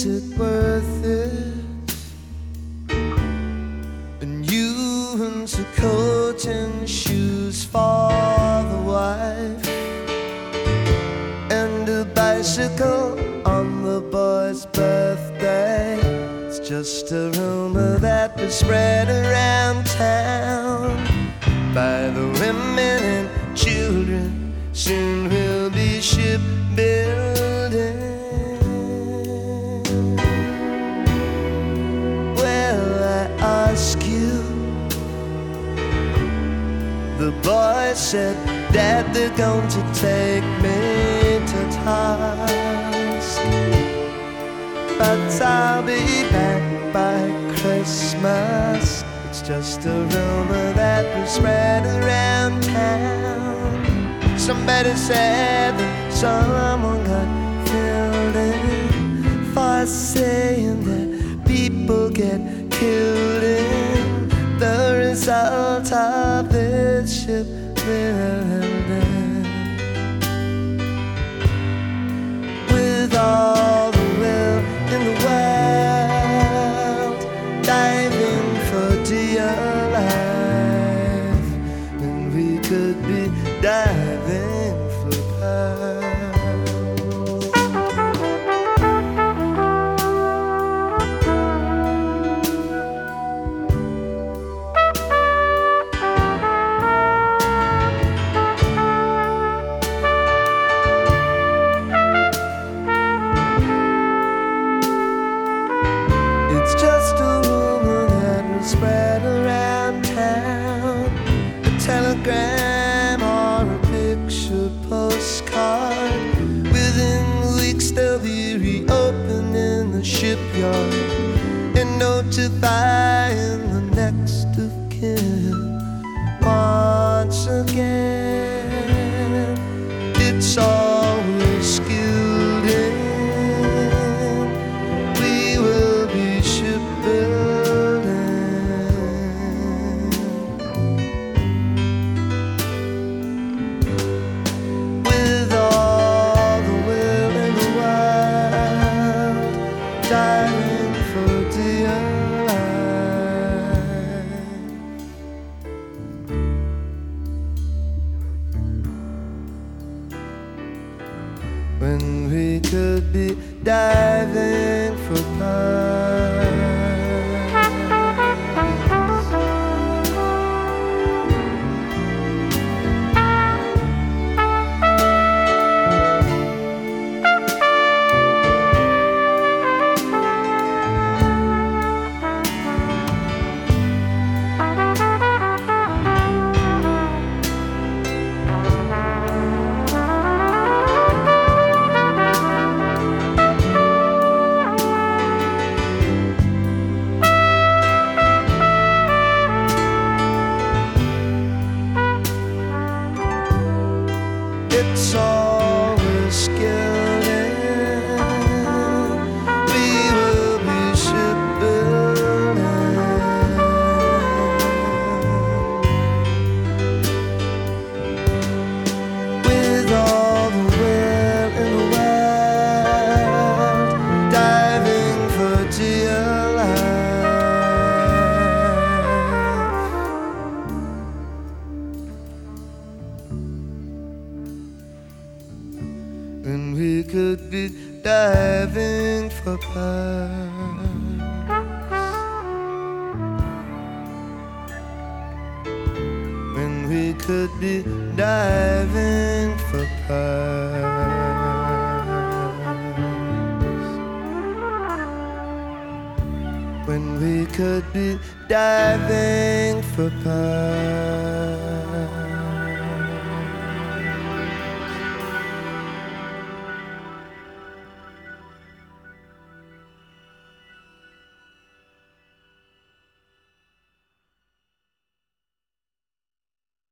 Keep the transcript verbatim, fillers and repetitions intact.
is it worth it? And you and the coat and shoes for the wife, and a bicycle on the boy's birthday. It's just a rumor that was spread around town by the women and children. Soon we'll be shipbuilding. Well, I ask you, the boy said, Dad, they're going to take me to task, but I'll be back by Christmas. It's just a rumor that was spread around town. Somebody said that someone got killed in for saying that people get killed in the result of this ship building. With all the will in the world, diving for dear life, and we could be diving for pearls. It's just a rumor that was spread around town, a telegram or a picture postcard. Within weeks they'll be reopening the shipyard and notifying the next of kin. Once again, it's always skilled in. We will be shipbuilding. With all the will in the world, diving for dear life. When we could be diving for pearls. It's always skilled in. We will be shipbuilding. With all the will in the world, diving for dear life. And we could be diving for pearls. When we could be diving for pearls. When we could be diving for pearls.